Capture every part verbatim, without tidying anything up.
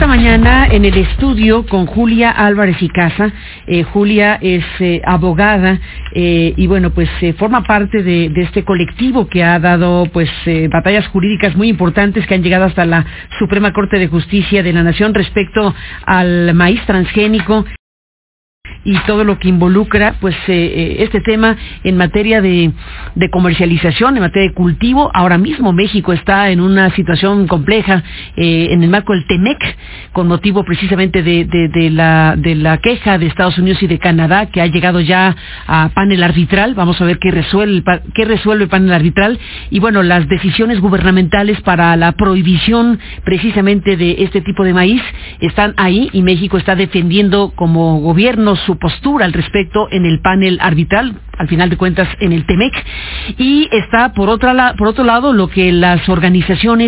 esta mañana en el estudio con Julia Álvarez y Casa. Eh, Julia es eh, abogada eh, y bueno, pues eh, forma parte de, de este colectivo que ha dado pues eh, batallas jurídicas muy importantes que han llegado hasta la Suprema Corte de Justicia de la Nación respecto al maíz transgénico y todo lo que involucra pues eh, este tema en materia de, de comercialización, en materia de cultivo. Ahora mismo México está en una situación compleja eh, en el marco del TEMEC, con motivo precisamente de, de, de, la, de la queja de Estados Unidos y de Canadá, que ha llegado ya a panel arbitral. Vamos a ver qué resuelve, qué resuelve el panel arbitral. Y bueno, las decisiones gubernamentales para la prohibición precisamente de este tipo de maíz están ahí, y México está defendiendo como gobierno su postura al respecto en el panel arbitral, al final de cuentas en el TEMEC. Y está por otra por otro lado lo que las organizaciones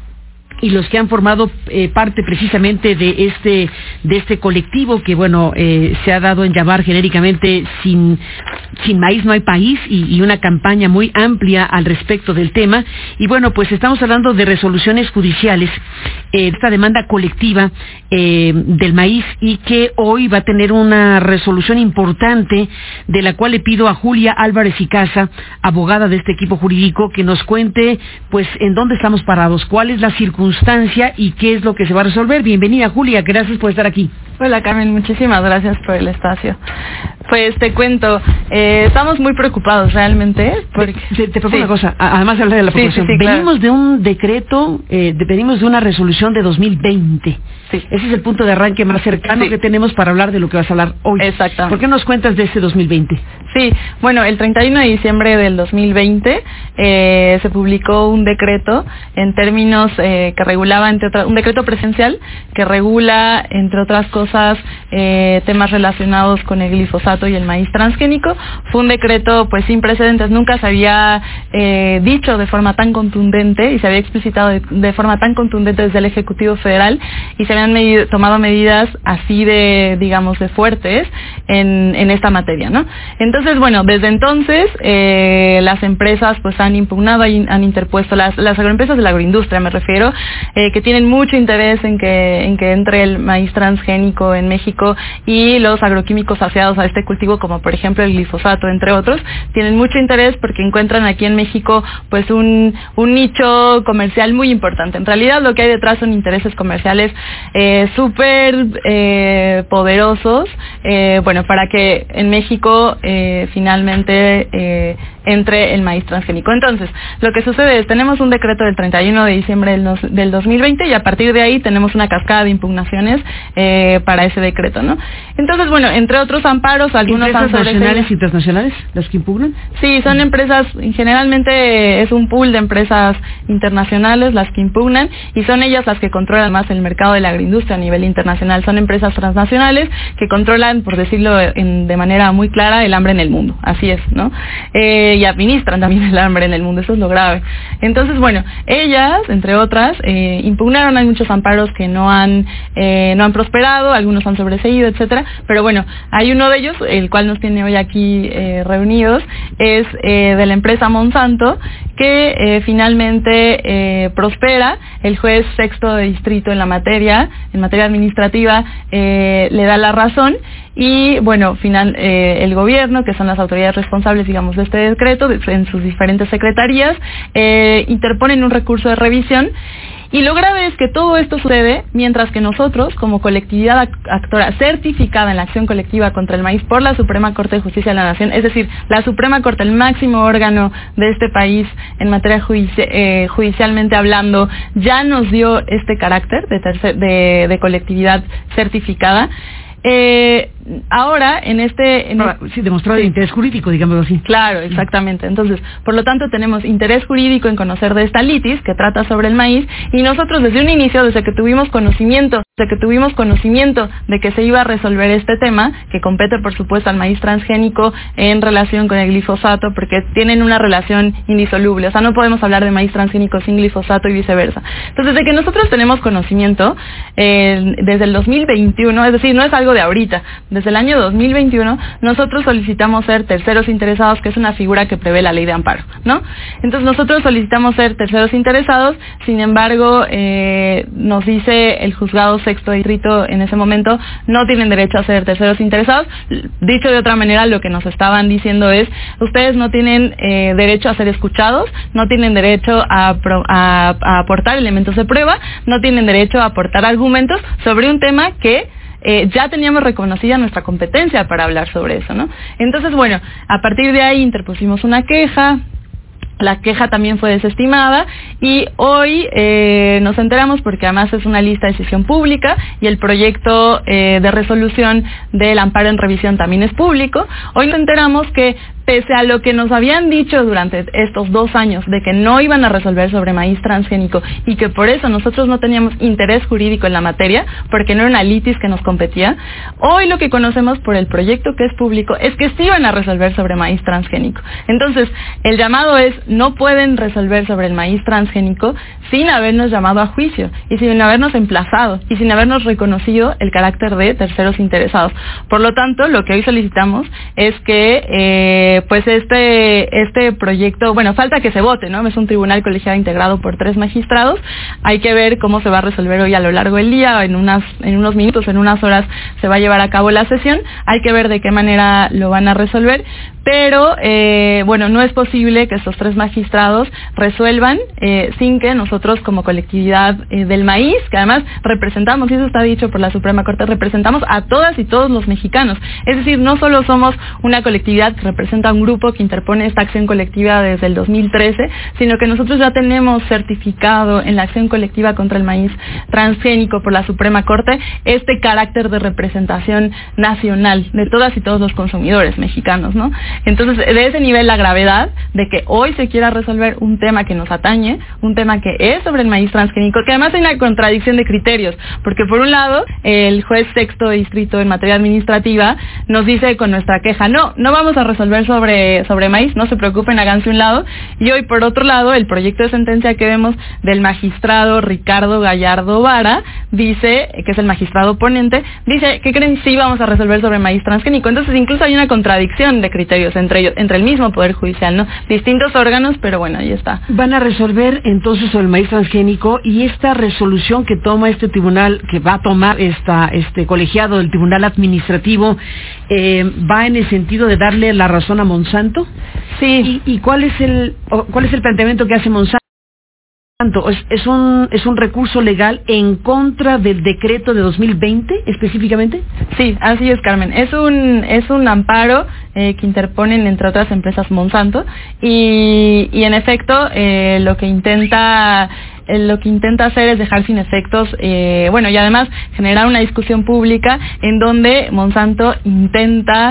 y los que han formado eh, parte precisamente de este de este colectivo que bueno eh, se ha dado en llamar genéricamente sin sin maíz no hay país, y, y una campaña muy amplia al respecto del tema. Y bueno, pues estamos hablando de resoluciones judiciales, eh, esta demanda colectiva eh, del maíz, y que hoy va a tener una resolución importante, de la cual le pido a Julia Álvarez y Casa, abogada de este equipo jurídico, que nos cuente pues en dónde estamos parados, cuál es la circunstancia y qué es lo que se va a resolver. Bienvenida, Julia, gracias por estar aquí. Hola, Carmen, muchísimas gracias por el espacio. Pues te cuento, eh, estamos muy preocupados realmente. Porque... Te, te propongo sí. una cosa, además de hablar de la población. Sí, sí, sí, venimos claro. de un decreto, eh, de, venimos de una resolución de dos mil veinte. Sí. Ese es el punto de arranque más cercano sí. que tenemos para hablar de lo que vas a hablar hoy. Exactamente. ¿Por qué nos cuentas de ese dos mil veinte? Sí, bueno, el treinta y uno de diciembre del dos mil veinte eh, se publicó un decreto en términos eh, que regulaba, entre otras, un decreto presidencial que regula, entre otras cosas, eh, temas relacionados con el glifosato y el maíz transgénico. Fue un decreto pues sin precedentes, nunca se había eh, dicho de forma tan contundente y se había explicitado de, de forma tan contundente desde el Ejecutivo Federal, y se habían medido, tomado medidas así de, digamos, de fuertes en, en esta materia, ¿no? Entonces, bueno, desde entonces eh, las empresas pues han impugnado y han interpuesto, las, las agroempresas de la agroindustria me refiero, eh, que tienen mucho interés en que, en que entre el maíz transgénico en México, y los agroquímicos asociados a este cultivo, como por ejemplo el glifosato, entre otros, tienen mucho interés porque encuentran aquí en México pues un, un nicho comercial muy importante. En realidad lo que hay detrás son intereses comerciales eh, súper eh, poderosos, eh, bueno, para que en México eh, finalmente eh, entre el maíz transgénico. Entonces, lo que sucede es, tenemos un decreto del treinta y uno de diciembre del, nos, del dos mil veinte, y a partir de ahí tenemos una cascada de impugnaciones eh, para ese decreto, ¿no? Entonces, bueno, entre otros amparos, algunos ¿Empresas nacionales y internacionales las que impugnan? Sí, son empresas, generalmente es un pool de empresas internacionales las que impugnan, y son ellas las que controlan más el mercado de la agroindustria a nivel internacional. Son empresas transnacionales que controlan, por decirlo en, de manera muy clara, el hambre en el mundo, así es, ¿no? Eh, y administran también el hambre en el mundo, eso es lo grave. Entonces, bueno, ellas, entre otras, eh, impugnaron, hay muchos amparos que no han eh, no han prosperado, algunos han sobreseído, etcétera, pero bueno, hay uno de ellos, el cual nos tiene hoy aquí eh, reunidos, es eh, de la empresa Monsanto, que eh, finalmente eh, prospera. El juez sexto de distrito en la materia, en materia administrativa, eh, le da la razón. Y bueno, final, eh, el gobierno, que son las autoridades responsables, digamos, de este decreto, de, en sus diferentes secretarías, eh, interponen un recurso de revisión. Y lo grave es que todo esto sucede mientras que nosotros, como colectividad actora certificada en la acción colectiva contra el maíz por la Suprema Corte de Justicia de la Nación, es decir, la Suprema Corte, el máximo órgano de este país en materia judici- eh, judicialmente hablando, ya nos dio este carácter de, tercer, de, de colectividad certificada. Eh, ahora, en este... En Ahora, sí, demostrar sí. el interés jurídico, digamos así. Claro, exactamente. Entonces, por lo tanto, tenemos interés jurídico en conocer de esta litis que trata sobre el maíz, y nosotros desde un inicio, desde que tuvimos conocimiento, desde que tuvimos conocimiento de que se iba a resolver este tema, que compete, por supuesto, al maíz transgénico en relación con el glifosato, porque tienen una relación indisoluble. O sea, no podemos hablar de maíz transgénico sin glifosato y viceversa. Entonces, desde que nosotros tenemos conocimiento, eh, desde el dos mil veintiuno, es decir, no es algo de ahorita, desde el año dos mil veintiuno, nosotros solicitamos ser terceros interesados, que es una figura que prevé la ley de amparo, ¿no? Entonces nosotros solicitamos ser terceros interesados, sin embargo, eh, nos dice el juzgado sexto distrito en ese momento, no tienen derecho a ser terceros interesados. Dicho de otra manera, lo que nos estaban diciendo es, ustedes no tienen eh, derecho a ser escuchados, no tienen derecho a, a, a aportar elementos de prueba, no tienen derecho a aportar argumentos sobre un tema que Eh, ya teníamos reconocida nuestra competencia para hablar sobre eso, ¿no? Entonces, bueno, a partir de ahí interpusimos una queja. La queja también fue desestimada y hoy eh, nos enteramos, porque además es una lista de decisión pública y el proyecto eh, de resolución del amparo en revisión también es público. Hoy nos enteramos que pese a lo que nos habían dicho durante estos dos años de que no iban a resolver sobre maíz transgénico y que por eso nosotros no teníamos interés jurídico en la materia, porque no era una litis que nos competía, hoy lo que conocemos por el proyecto que es público es que sí iban a resolver sobre maíz transgénico. Entonces, el llamado es, no pueden resolver sobre el maíz transgénico sin habernos llamado a juicio y sin habernos emplazado y sin habernos reconocido el carácter de terceros interesados. Por lo tanto, lo que hoy solicitamos es que eh, pues este este proyecto, bueno, falta que se vote, ¿no? Es un tribunal colegiado integrado por tres magistrados. Hay que ver cómo se va a resolver hoy a lo largo del día, en unas en unos minutos, en unas horas se va a llevar a cabo la sesión. Hay que ver de qué manera lo van a resolver, pero eh, bueno, no es posible que estos tres magistrados resuelvan eh, sin que nosotros como colectividad eh, del maíz, que además representamos, y eso está dicho por la Suprema Corte, representamos a todas y todos los mexicanos. Es decir, no solo somos una colectividad que representa a un grupo que interpone esta acción colectiva desde el dos mil trece, sino que nosotros ya tenemos certificado en la acción colectiva contra el maíz transgénico por la Suprema Corte este carácter de representación nacional de todas y todos los consumidores mexicanos, ¿no? Entonces, de ese nivel la gravedad de que hoy se quiera resolver un tema que nos atañe, un tema que es sobre el maíz transgénico, que además hay una contradicción de criterios, porque por un lado, el juez sexto distrito en materia administrativa nos dice con nuestra queja, no, no vamos a resolver sobre, sobre maíz, no se preocupen, háganse un lado, y hoy por otro lado, el proyecto de sentencia que vemos del magistrado Ricardo Gallardo Vara, dice, que es el magistrado ponente, dice, ¿qué creen? Sí vamos a resolver sobre maíz transgénico. Entonces incluso hay una contradicción de criterios entre ellos, entre el mismo Poder Judicial, ¿no? Distintos órganos, pero bueno, ahí está. Van a resolver entonces sobre el maíz transgénico, y esta resolución que toma este tribunal, que va a tomar esta, este colegiado del Tribunal Administrativo, eh, va en el sentido de darle la razón a Monsanto. Sí. ¿Y, y cuál es el cuál es el planteamiento que hace Monsanto? ¿Es, es, un, ¿Es un recurso legal en contra del decreto de dos mil veinte específicamente? Sí, así es, Carmen. Es un es un amparo eh, que interponen entre otras empresas Monsanto y, y en efecto eh, lo que intenta eh, lo que intenta hacer es dejar sin efectos, eh, bueno, y además generar una discusión pública en donde Monsanto intenta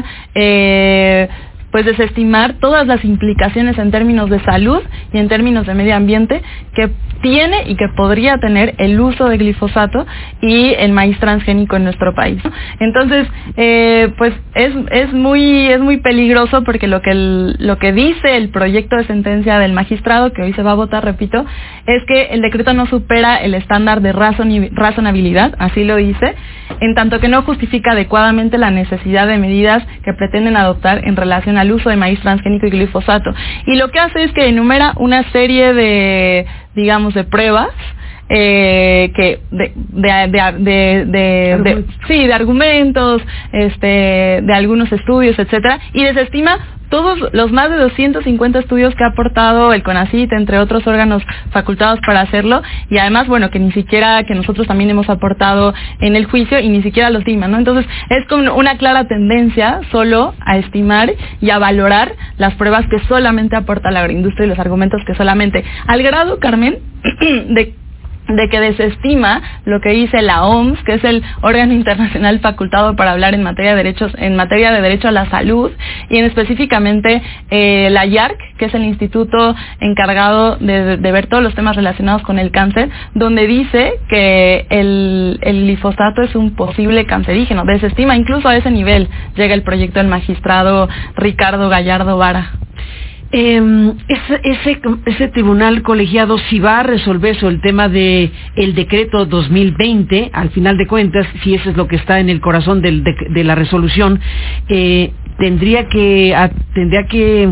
eh, pues desestimar todas las implicaciones en términos de salud y en términos de medio ambiente que tiene y que podría tener el uso de glifosato y el maíz transgénico en nuestro país. Entonces, eh, pues es es muy es muy peligroso, porque lo que el, lo que dice el proyecto de sentencia del magistrado que hoy se va a votar, repito, es que el decreto no supera el estándar de razon, razonabilidad, así lo dice, en tanto que no justifica adecuadamente la necesidad de medidas que pretenden adoptar en relación al uso de maíz transgénico y glifosato. Y lo que hace es que enumera una serie de, digamos, de pruebas eh, que de de de, de, de, de sí de argumentos, este, de algunos estudios, etcétera, y desestima todos los más de doscientos cincuenta estudios que ha aportado el CONACYT, entre otros órganos facultados para hacerlo, y además, bueno, que ni siquiera, que nosotros también hemos aportado en el juicio, y ni siquiera lo estiman, ¿no? Entonces, es como una clara tendencia solo a estimar y a valorar las pruebas que solamente aporta la agroindustria y los argumentos que solamente, al grado, Carmen, de de que desestima lo que dice la O M S, que es el órgano internacional facultado para hablar en materia de derechos, en materia de derecho a la salud, y en específicamente eh, la I A R C, que es el instituto encargado de, de ver todos los temas relacionados con el cáncer, donde dice que el, el glifosato es un posible cancerígeno. Desestima, incluso a ese nivel llega el proyecto del magistrado Ricardo Gallardo Vara. Eh, ese, ese, ese tribunal colegiado, si va a resolver sobre el tema de el decreto dos mil veinte, al final de cuentas, si eso es lo que está en el corazón del, de, de la resolución, eh, tendría que a, tendría que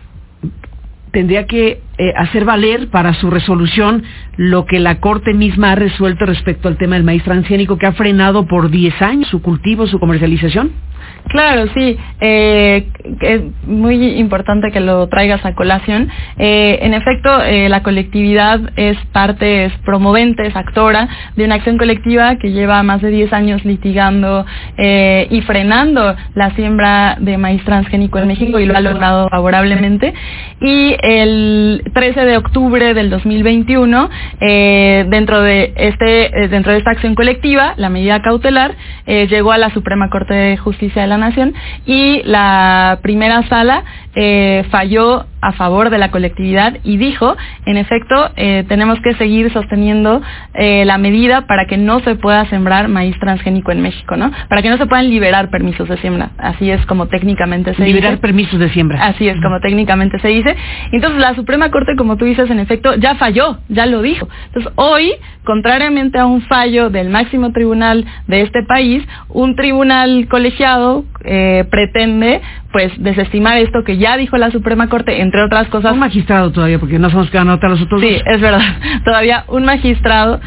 tendría que eh, hacer valer para su resolución lo que la Corte misma ha resuelto respecto al tema del maíz transgénico, que ha frenado por diez años su cultivo, su comercialización. Claro, sí, eh, es muy importante que lo traigas a colación. Eh, en efecto, eh, la colectividad es parte, es promovente, es actora de una acción colectiva que lleva más de diez años litigando eh, y frenando la siembra de maíz transgénico en México, y lo ha logrado favorablemente. Y el trece de octubre del dos mil veintiuno, eh, dentro de este eh, dentro de esta acción colectiva, la medida cautelar eh, llegó a la Suprema Corte de Justicia de la Nación, y la primera sala eh, falló a favor de la colectividad y dijo, en efecto, eh, tenemos que seguir sosteniendo eh, la medida para que no se pueda sembrar maíz transgénico en México, ¿no? Para que no se puedan liberar permisos de siembra. Así es como técnicamente se liberar dice. Liberar permisos de siembra. Así es como técnicamente se dice. Entonces la Suprema Corte, como tú dices, en efecto, ya falló, ya lo dijo. Entonces hoy, contrariamente a un fallo del máximo tribunal de este país, un tribunal colegiado eh, pretende pues desestimar esto que ya dijo la Suprema Corte, entre otras cosas. Un magistrado todavía, porque no sabemos qué van a notar los otros. Sí, es verdad. Todavía un magistrado,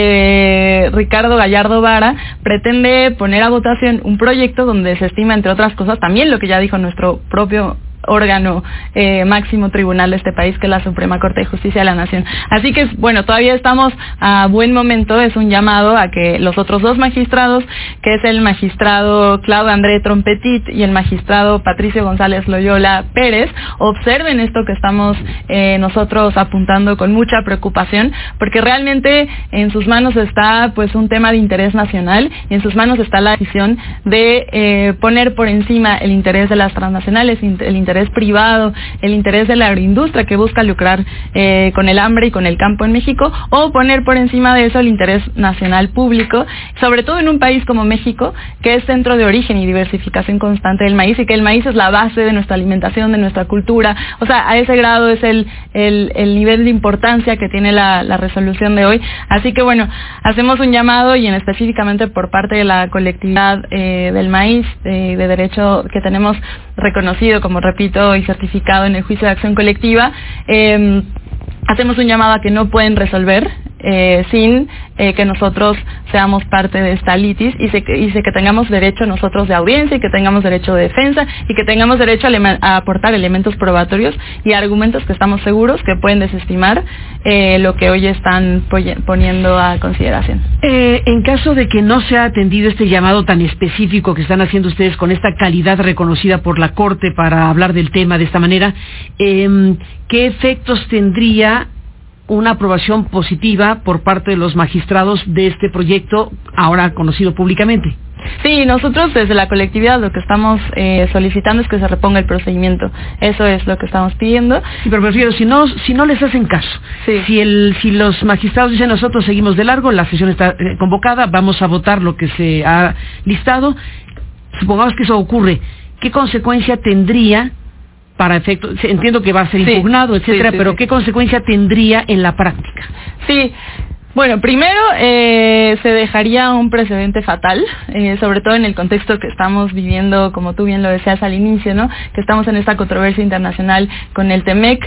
eh, Ricardo Gallardo Vara, pretende poner a votación un proyecto donde desestima, entre otras cosas, también lo que ya dijo nuestro propio órgano eh, máximo tribunal de este país, que es la Suprema Corte de Justicia de la Nación. Así que, bueno, todavía estamos a buen momento. Es un llamado a que los otros dos magistrados, que es el magistrado Claudio André Trompetit y el magistrado Patricio González Loyola Pérez, observen esto que estamos eh, nosotros apuntando con mucha preocupación, porque realmente en sus manos está pues un tema de interés nacional, y en sus manos está la decisión de eh, poner por encima el interés de las transnacionales, el interés privado, el interés de la agroindustria que busca lucrar eh, con el hambre y con el campo en México, o poner por encima de eso el interés nacional público, sobre todo en un país como México, que es centro de origen y diversificación constante del maíz, y que el maíz es la base de nuestra alimentación, de nuestra cultura. O sea, a ese grado es el, el, el nivel de importancia que tiene la, la resolución de hoy. Así que bueno, hacemos un llamado, y en específicamente por parte de la colectividad eh, del maíz, eh, de derecho que tenemos reconocido, como repito, y certificado en el juicio de acción colectiva, eh, hacemos un llamado a que no pueden resolver eh, sin eh, que nosotros seamos parte de esta litis, y, se, y se, que tengamos derecho nosotros de audiencia, y que tengamos derecho de defensa, y que tengamos derecho a, a aportar elementos probatorios y argumentos que estamos seguros que pueden desestimar eh, lo que hoy están poniendo a consideración. Eh, en caso de que no sea atendido este llamado tan específico que están haciendo ustedes con esta calidad reconocida por la Corte para hablar del tema de esta manera, eh, ¿qué efectos tendría una aprobación positiva por parte de los magistrados de este proyecto ahora conocido públicamente? Sí, nosotros desde la colectividad lo que estamos eh, solicitando es que se reponga el procedimiento. Eso es lo que estamos pidiendo. Sí, pero prefiero, si no, si no les hacen caso, sí. si, el, si los magistrados dicen nosotros seguimos de largo, la sesión está eh, convocada, vamos a votar lo que se ha listado, supongamos que eso ocurre, ¿qué consecuencia tendría para efecto? Entiendo que va a ser impugnado, sí, etcétera, sí, sí, pero sí. ¿Qué consecuencia tendría en la práctica? Sí. Bueno, primero eh, se dejaría un precedente fatal, eh, sobre todo en el contexto que estamos viviendo, como tú bien lo decías al inicio, ¿no? Que estamos en esta controversia internacional con el Temec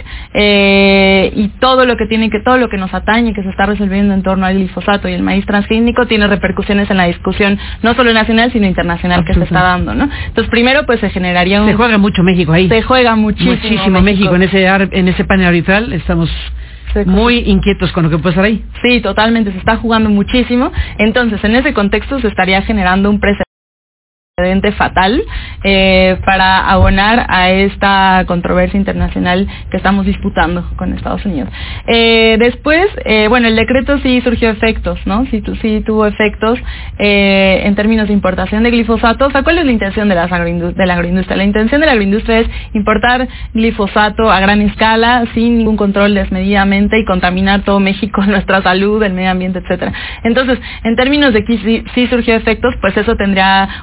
eh, y todo lo que tiene que todo lo que nos atañe, que se está resolviendo en torno al glifosato y el maíz transgénico, tiene repercusiones en la discusión no solo nacional sino internacional que se está dando, ¿no? Entonces primero pues se generaría un... Se juega mucho México ahí. Se juega muchísimo, muchísimo México, México en ese en ese panel arbitral. Estamos muy inquietos con lo que puede estar ahí. Sí, totalmente, se está jugando muchísimo. Entonces, en ese contexto se estaría generando un precedente fatal eh, para abonar a esta controversia internacional que estamos disputando con Estados Unidos. Eh, después, eh, bueno, el decreto sí surgió efectos, ¿no? Sí, tu, sí tuvo efectos eh, en términos de importación de glifosato. O sea, ¿cuál es la intención de, las agroindust- de la agroindustria? La intención de la agroindustria es importar glifosato a gran escala, sin ningún control desmedidamente, y contaminar todo México, nuestra salud, el medio ambiente, etcétera. Entonces, en términos de que sí, sí surgió efectos, pues eso tendría una repercusión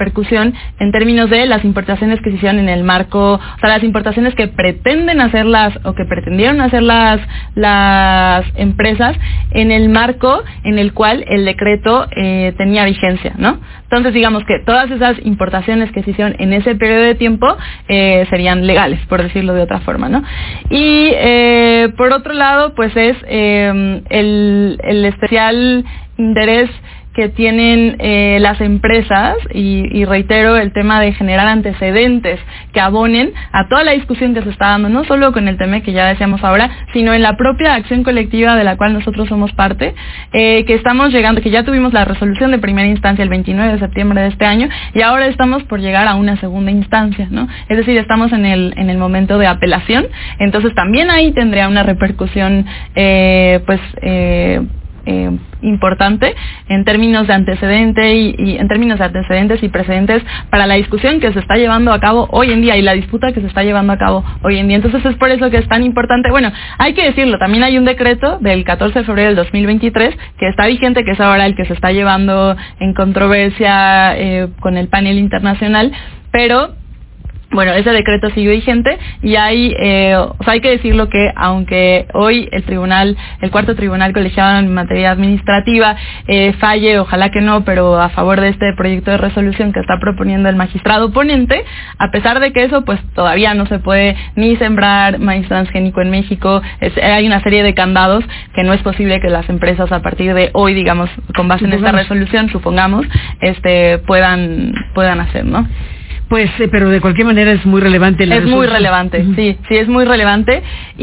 repercusión en términos de las importaciones que se hicieron en el marco, o sea, las importaciones que pretenden hacerlas o que pretendieron hacer las, las empresas en el marco en el cual el decreto eh, tenía vigencia, ¿no? Entonces, digamos que todas esas importaciones que se hicieron en ese periodo de tiempo eh, serían legales, por decirlo de otra forma, ¿no? Y eh, por otro lado, pues es eh, el, el especial interés que tienen eh, las empresas y, y reitero el tema de generar antecedentes que abonen a toda la discusión que se está dando, no solo con el tema que ya decíamos ahora, sino en la propia acción colectiva de la cual nosotros somos parte, eh, que estamos llegando, que ya tuvimos la resolución de primera instancia el veintinueve de septiembre de este año y ahora estamos por llegar a una segunda instancia, ¿no? Es decir, estamos en el en el momento de apelación, entonces también ahí tendría una repercusión, eh, pues, eh, Eh, importante en términos de antecedente y, y en términos de antecedentes y precedentes para la discusión que se está llevando a cabo hoy en día y la disputa que se está llevando a cabo hoy en día. Entonces es por eso que es tan importante. Bueno, hay que decirlo, también hay un decreto del catorce de febrero del dos mil veintitrés que está vigente, que es ahora el que se está llevando en controversia eh, con el panel internacional, pero bueno, ese decreto sigue vigente y hay, eh, o sea, hay que decirlo que aunque hoy el tribunal, el cuarto tribunal colegiado en materia administrativa eh, falle, ojalá que no, pero a favor de este proyecto de resolución que está proponiendo el magistrado ponente, a pesar de que eso, pues todavía no se puede ni sembrar maíz transgénico en México, es, hay una serie de candados que no es posible que las empresas a partir de hoy, digamos, con base supongamos. en esta resolución, supongamos, este, puedan, puedan hacer, ¿no? Pues, eh, pero de cualquier manera es muy relevante. La es resolución. muy relevante, uh-huh. sí, sí es muy relevante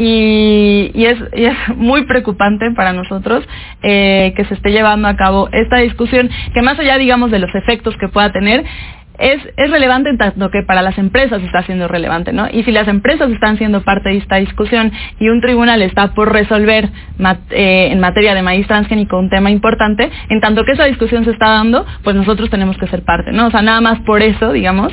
y, y, es, y es muy preocupante para nosotros eh, que se esté llevando a cabo esta discusión, que más allá, digamos, de los efectos que pueda tener, Es, es relevante en tanto que para las empresas está siendo relevante, ¿no? Y si las empresas están siendo parte de esta discusión y un tribunal está por resolver mat, eh, en materia de maíz transgénico un tema importante, en tanto que esa discusión se está dando, pues nosotros tenemos que ser parte, ¿no? O sea, nada más por eso, digamos,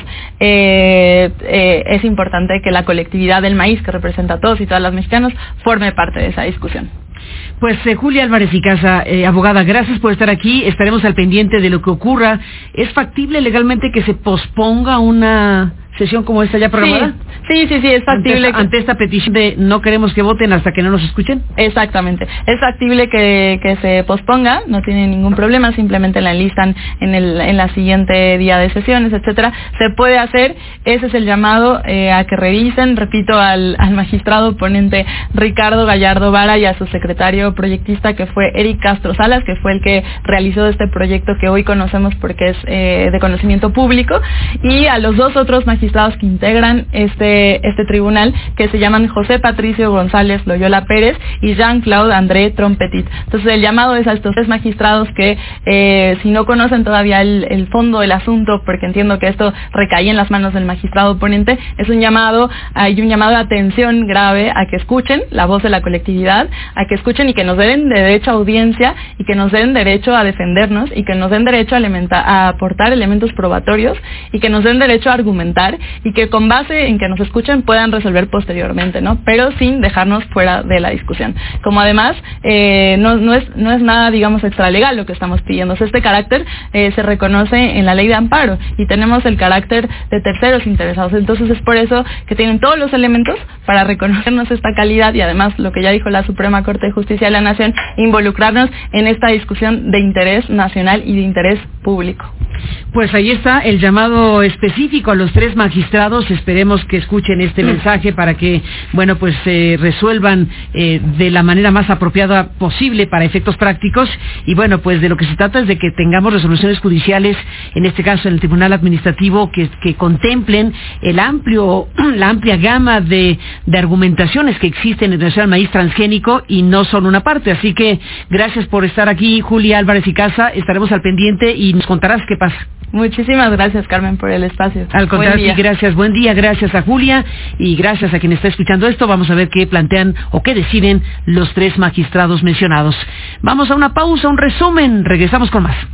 eh, eh, es importante que la colectividad del maíz, que representa a todos y todas las mexicanos, forme parte de esa discusión. Pues eh, Julia Álvarez y Casa, eh, abogada, gracias por estar aquí. Estaremos al pendiente de lo que ocurra. ¿Es factible legalmente que se posponga una sesión como esta ya programada? Sí, sí, sí, sí es factible. Ante esta, que... ante esta petición de no queremos que voten hasta que no nos escuchen. Exactamente. Es factible que, que se posponga, no tiene ningún problema, simplemente la enlistan en el en la siguiente día de sesiones, etcétera. Se puede hacer, ese es el llamado eh, a que revisen, repito, al, al magistrado ponente Ricardo Gallardo Vara y a su secretario proyectista, que fue Eric Castro Salas, que fue el que realizó este proyecto que hoy conocemos porque es eh, de conocimiento público, y a los dos otros magistrados que integran este, este tribunal, que se llaman José Patricio González Loyola Pérez y Jean-Claude André Trompetit. Entonces el llamado es a estos tres magistrados que eh, si no conocen todavía el, el fondo del asunto, porque entiendo que esto recae en las manos del magistrado ponente, es un llamado, hay un llamado de atención grave a que escuchen la voz de la colectividad, a que escuchen y que nos den derecho a audiencia y que nos den derecho a defendernos y que nos den derecho a, elementa, a aportar elementos probatorios y que nos den derecho a argumentar y que con base en que nos escuchen puedan resolver posteriormente, ¿no? Pero sin dejarnos fuera de la discusión. Como además eh, no, no, es, no es nada, digamos, extralegal lo que estamos pidiendo. O sea, este carácter eh, se reconoce en la ley de amparo y tenemos el carácter de terceros interesados. Entonces es por eso que tienen todos los elementos para reconocernos esta calidad y además lo que ya dijo la Suprema Corte de Justicia de la Nación, involucrarnos en esta discusión de interés nacional y de interés público. Pues ahí está el llamado específico a los tres magistrados. Esperemos que escuchen este mensaje para que, bueno, pues eh, resuelvan eh, de la manera más apropiada posible para efectos prácticos. Y bueno, pues de lo que se trata es de que tengamos resoluciones judiciales, en este caso en el Tribunal Administrativo, que, que contemplen el amplio, la amplia gama de, de argumentaciones que existen en relación al maíz transgénico y no son una parte. Así que gracias por estar aquí, Julia Álvarez y Casa. Estaremos al pendiente y nos contarás qué pasa. Muchísimas gracias, Carmen, por el espacio. Al contrario, sí, gracias. Buen día, gracias a Julia y gracias a quien está escuchando esto. Vamos a ver qué plantean o qué deciden los tres magistrados mencionados. Vamos a una pausa, un resumen. Regresamos con más.